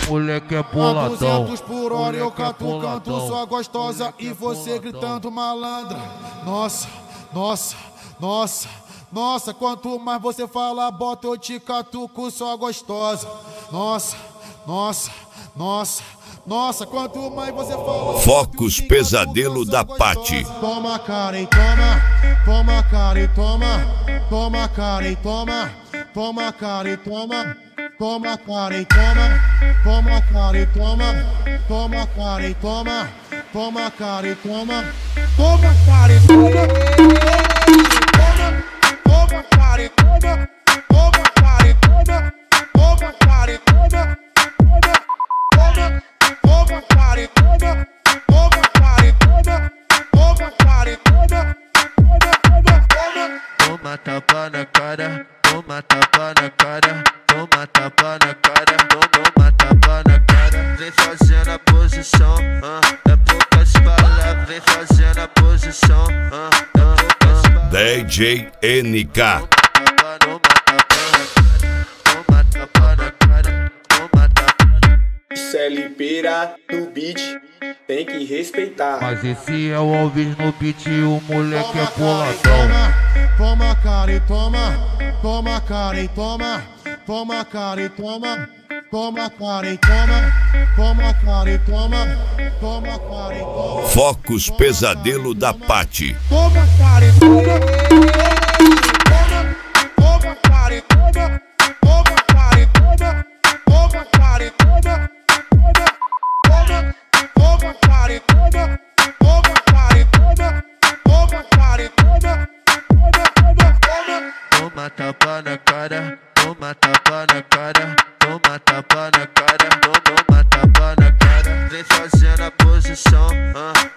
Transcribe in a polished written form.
moleque é boladão. 200 por hora eu catucando sua gostosa e você gritando malandra. Nossa, nossa, nossa, nossa, quanto mais você fala, bota eu te catuco sua gostosa. Nossa, nossa, nossa, nossa, quanto mais você fala. Focus Pesadelo da Paty. Toma cara e toma, toma cara e toma, toma cara e toma, toma cara e toma, toma cara e toma, toma cara e toma, toma cara e toma, toma cara e toma, toma cara e toma, toma cara e toma, toma cara e toma, toma cara e toma, toma cara e toma, toma cara e toma, toma cara e toma, Toma tapa na cara, toma tapa na cara, toma tapa na cara, toma tapa na cara. Vem fazendo a posição, é poucas palavras. Vem fazendo a posição, é poucas palavras. DJ NK. Toma tapa na cara, toma tapa na cara. CLPira no beat, tem que respeitar. Mas esse é o Alves no beat, o moleque é boladão. Toma cara e toma, toma cara e toma, toma cara e toma, toma cara e toma, toma cara e toma, toma cara e toma. Focus Pesadelo da Paty. Toma cara e toma, toma cara e toma, toma cara e toma, toma cara e toma, toma cara e toma, toma cara e toma, toma cara e toma. Toma tapa na cara, toma tapa na cara, toma tapa na cara, toma tapa na cara. Vem fazendo a posição,